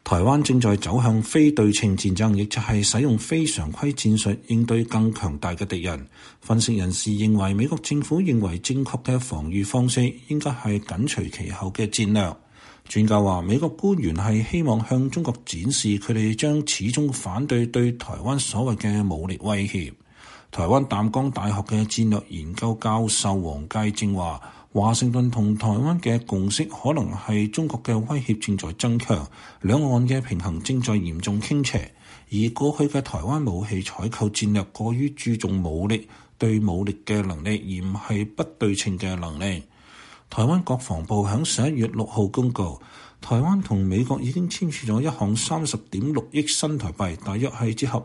台灣正在走向非對稱戰爭，亦就係使用非常規戰術應對更強大嘅敵人。分析人士認為，美國政府認為正確嘅防禦方式應該係緊隨其後嘅戰略。專家話，美國官員係希望向中國展示佢哋將始終反對對台灣所謂嘅武力威脅。台灣淡江大學嘅戰略研究教授黃介正話，華盛頓同台灣嘅共識可能係中國嘅威脅正在增強，兩岸嘅平衡正在嚴重傾斜，而過去嘅台灣武器採購戰略過於注重武力對武力嘅能力，而唔係不對稱嘅能力。台灣國防部喺11月6號公告，台灣同美國已經簽署咗一項30.6億新台幣，大約係折合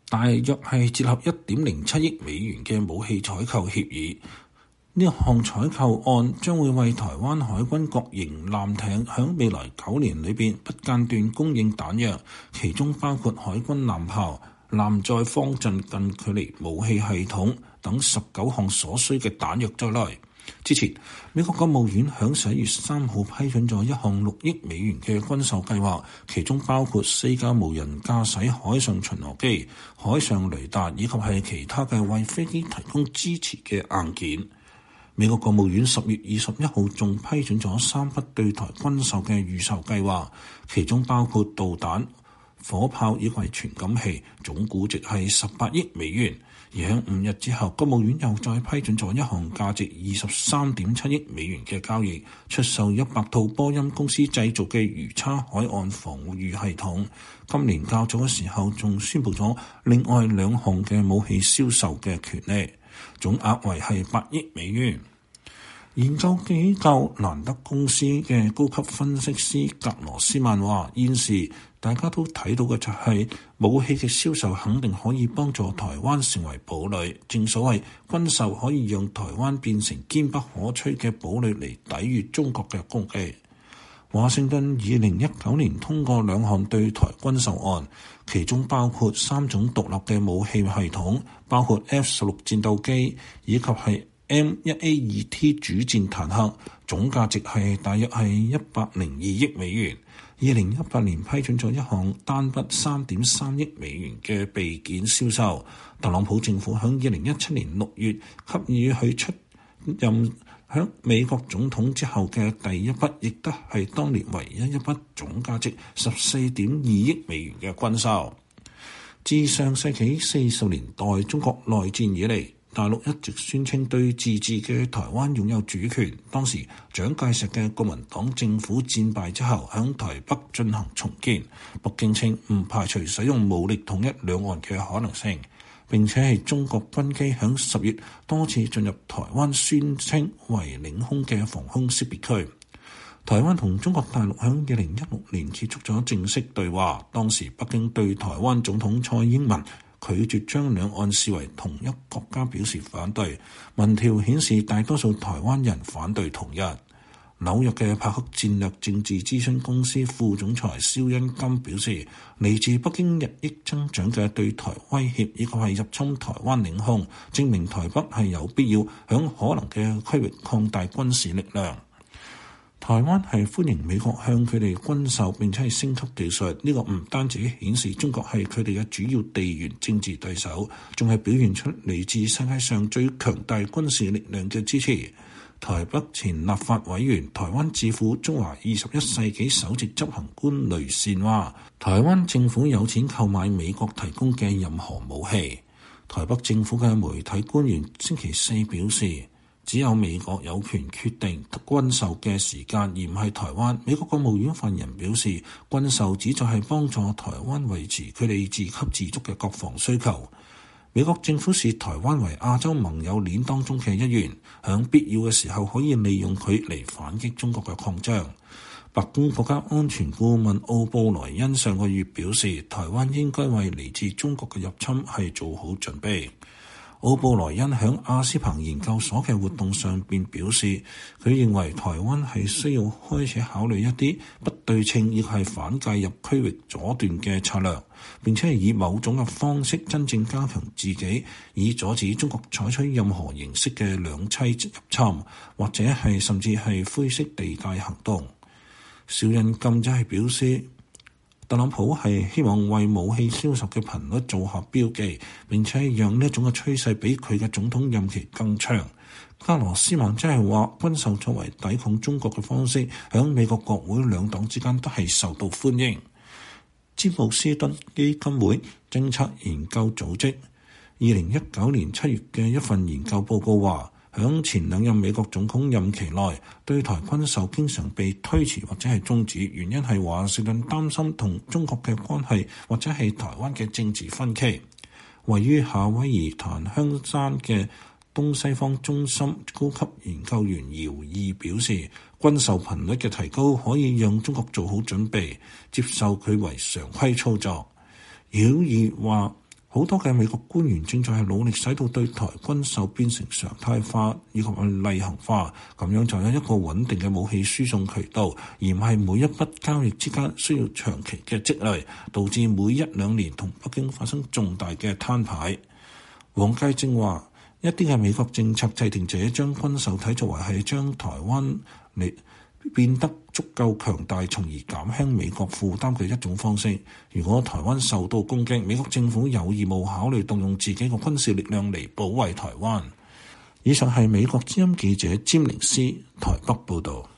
1.07億美元嘅武器採購協議。呢一項採購案將會為台灣海軍各型艦艇喺未來9年裏邊不間斷供應彈藥，其中包括海軍艦炮、艦載方陣近距離武器系統等19項所需嘅彈藥在內。之前，美國國務院喺11月3號批准咗一項6億美元嘅軍售計劃，其中包括4架無人駕駛海上巡邏機、海上雷達以及係其他嘅為飛機提供支持嘅硬件。美國國務院10月21號仲批准咗3筆對台軍售嘅預售計劃，其中包括導彈、火炮以及傳感器，總估值係18億美元。而喺5日之後，國務院又再批准咗一項價值23.7億美元嘅交易，出售100套波音公司製造嘅魚叉海岸防禦系統。今年較早嘅時候，仲宣布咗另外2項嘅武器銷售嘅權利，總額為係8億美元。研究機構蘭德公司嘅高級分析師格羅斯曼話，現時大家都睇到嘅就係武器嘅銷售肯定可以幫助台灣成為堡壘，正所謂軍售可以讓台灣變成堅不可摧嘅堡壘嚟抵禦中國嘅攻擊。華盛頓2019年通過2項對台軍售案，其中包括3種獨立嘅武器系統，包括 F-16 戰鬥機以及係M1A2T 主戰坦克，總價值係大約係102億美元。2018年批准咗一項單筆3.3億美元嘅備件銷售。特朗普政府喺2017年6月給予佢出任喺美國總統之後嘅第一筆，亦都係當年唯一一筆總價值14.2億美元嘅軍售。自上世紀40年代中國內戰以嚟，大陸一直宣稱對自治嘅台灣擁有主權。當時蔣介石嘅國民黨政府戰敗之後，響台北進行重建。北京稱唔排除使用武力統一兩岸嘅可能性，並且係中國軍機響10月多次進入台灣，宣稱為領空嘅防空識別區。台灣同中國大陸響2016年結束咗正式對話，當時北京對台灣總統蔡英文拒絕將兩岸視為同一國家表示反對。民調顯示大多數台灣人反對統一。紐約嘅柏克戰略政治諮詢公司副總裁蕭恩金表示，嚟自北京日益增長嘅對台威脅以及係入侵台灣領空，證明台北係有必要響可能嘅區域擴大軍事力量。台灣係歡迎美國向佢哋軍售並且係升級技術，呢個唔單止顯示中國係佢哋嘅主要地緣政治對手，仲係表現出嚟自世界上最強大軍事力量嘅支持。台北前立法委員、台灣智庫中華21世紀首席執行官雷善話，台灣政府有錢購買美國提供嘅任何武器。台北政府嘅媒體官員星期4表示，只有美國有權決定軍售嘅時間，而唔係台灣。美國國務院發言人表示，軍售旨在係幫助台灣維持佢哋自給自足嘅國防需求。美國政府視台灣為亞洲盟友鏈當中嘅一員，響必要嘅時候可以利用佢嚟反擊中國嘅擴張。白宮國家安全顧問奧布萊恩上個月表示，台灣應該為嚟自中國嘅入侵係做好準備。奧布萊恩喺阿斯彭研究所嘅活動上邊表示，佢認為台灣係需要開始考慮一啲不對稱亦係反介入區域阻斷嘅策略，並且係以某種嘅方式真正加強自己，以阻止中國採取任何形式嘅兩棲入侵，或者係甚至係灰色地帶行動。邵印金就係表示， 特朗普係希望為武器銷售嘅頻率做下標記，並且讓呢一種嘅趨勢比佢嘅總統任期更長。卡羅斯曼即係話，軍售作為抵抗中國嘅方式，響美國國會兩黨之間都係受到歡迎。詹姆斯敦基金會政策研究組織2019年7月嘅一份研究報告話，響前兩任美國總統任期內，對台軍售經常被推遲或者係終止，原因係華盛頓擔心同中國嘅關係或者係台灣嘅政治分歧。位於夏威夷檀香山嘅東西方中心高級研究員姚義表示，軍售頻率嘅提高可以讓中國做好準備，接受佢為常規操作。姚義話，好多嘅美國官員正在係努力使到對台軍售變成常態化以及例行化，咁樣就有一個穩定嘅武器輸送渠道，而唔係每一筆交易之間需要長期嘅積累，導致每1-2年同北京發生重大嘅攤牌。黃介正話，一啲嘅美國政策制定者將軍售睇作為係將台灣變得足夠強大，從而減輕美國負擔嘅一種方式。如果台灣受到攻擊，美國政府有義務考慮動用自己嘅軍事力量嚟保衛台灣。以上係美國之音記者詹寧斯台北報導。